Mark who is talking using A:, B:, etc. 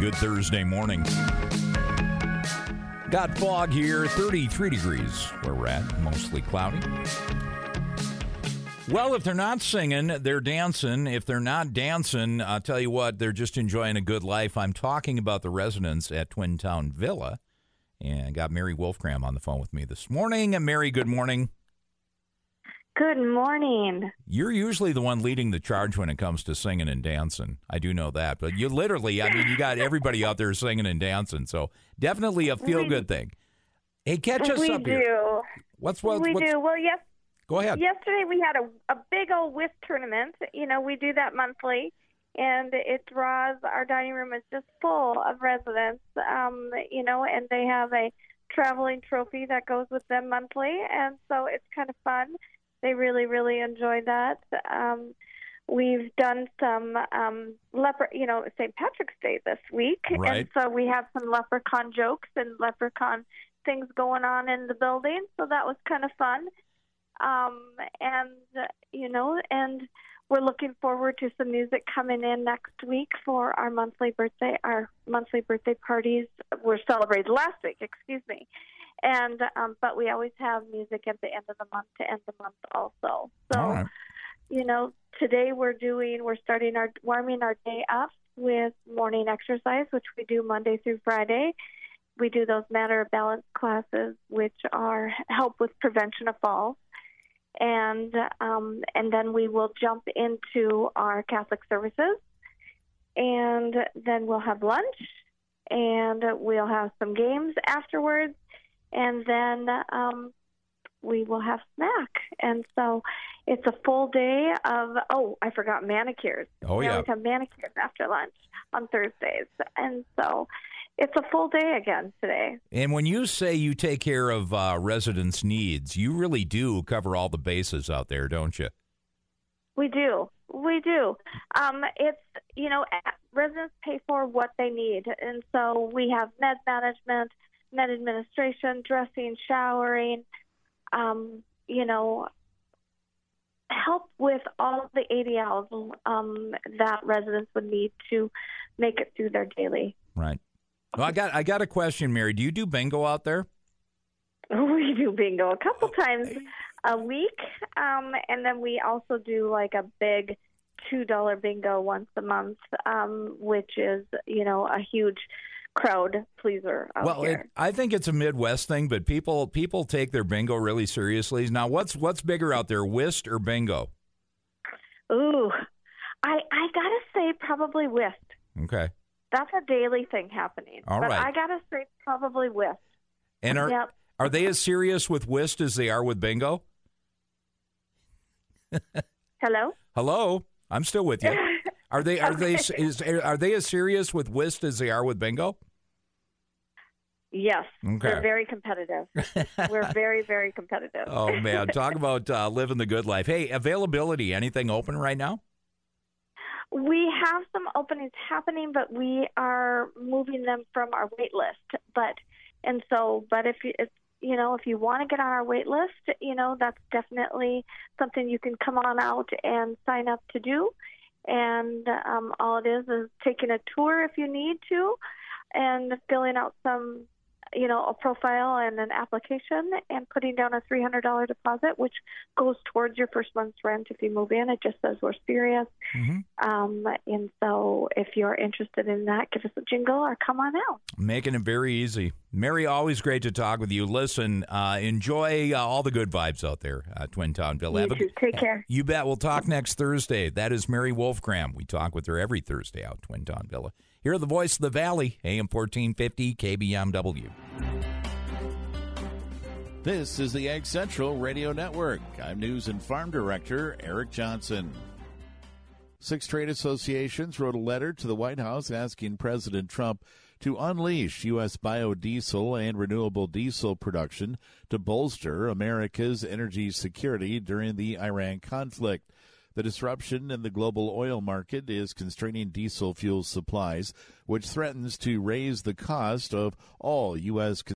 A: Good Thursday morning. Got fog here, 33 degrees where we're at, mostly cloudy. Well, if they're not singing, they're dancing. If they're not dancing, I'll tell you what, they're just enjoying a good life. I'm talking about the residents at Twin Town Villa, and I got Mary Wolfgram on the phone with me this morning. And Mary, good morning.
B: Good morning.
A: You're usually the one leading the charge when it comes to singing and dancing. I do know that. But you literally, you got everybody out there singing and dancing. So definitely a feel-good thing. Hey, catch us up here.
B: We do. Well, yes.
A: Go ahead.
B: Yesterday we had a big old whist tournament. You know, we do that monthly. And it draws, our dining room is just full of residents, and they have a traveling trophy that goes with them monthly. And so it's kind of fun. They really, really enjoy that. We've done some St. Patrick's Day this week.
A: Right.
B: And so we have some leprechaun jokes and leprechaun things going on in the building. So that was kind of fun. And we're looking forward to some music coming in next week for our monthly birthday parties were celebrated last week, And but we always have music at the end of the month to end the month also. So,
A: right.
B: Today we're warming our day up with morning exercise, which we do Monday through Friday. We do those Matter of Balance classes, which are help with prevention of falls. And then we will jump into our Catholic services, and then we'll have lunch, and we'll have some games afterwards, and then we will have snack. And so it's a full day of, I forgot manicures.
A: Oh, yeah.
B: We always have manicures after lunch on Thursdays. And so it's a full day again today. And
A: when you say you take care of residents' needs, you really do cover all the bases out there, don't you?
B: We do. Residents pay for what they need. And so we have med management, med administration, dressing, showering, help with all the ADLs that residents would need to make it through their daily.
A: Right. Well, I got a question, Mary. Do you do bingo out there?
B: We do bingo a couple times a week, and then we also do like a big $2 bingo once a month, which is a huge crowd pleaser out here.
A: I think it's a Midwest thing, but people take their bingo really seriously. Now, what's bigger out there, whist or bingo?
B: Ooh, I gotta say probably whist.
A: Okay.
B: That's a daily thing happening.
A: All
B: but
A: right.
B: I got to say probably whist.
A: And are they as serious with whist as they are with bingo?
B: Hello?
A: Hello? I'm still with you. Are they as serious with whist as they are with bingo?
B: Yes.
A: Okay.
B: They're very competitive. We're very, very competitive.
A: Oh, man. Talk about living the good life. Hey, availability, anything open right now?
B: We have some openings happening, but we are moving them from our wait list. But if you want to get on our wait list, that's definitely something you can come on out and sign up to do. And all it is taking a tour if you need to, and filling out some, a profile and an application, and putting down a $300 deposit, which goes towards your first month's rent if you move in. It just says we're serious. Mm-hmm. And so if you're interested in that, give us a jingle or come on out.
A: Making it very easy. Mary, always great to talk with you. Listen, enjoy all the good vibes out there at Twin Town Villa.
B: You too. Take care.
A: You bet. We'll talk next Thursday. That is Mary Wolfgram. We talk with her every Thursday out Twin Town Villa. Here, the voice of the Valley, AM 1450 KBMW.
C: This is the Ag Central Radio Network. I'm News and Farm Director Eric Johnson. 6 trade associations wrote a letter to the White House asking President Trump to unleash U.S. biodiesel and renewable diesel production to bolster America's energy security during the Iran conflict. The disruption in the global oil market is constraining diesel fuel supplies, which threatens to raise the cost of all U.S.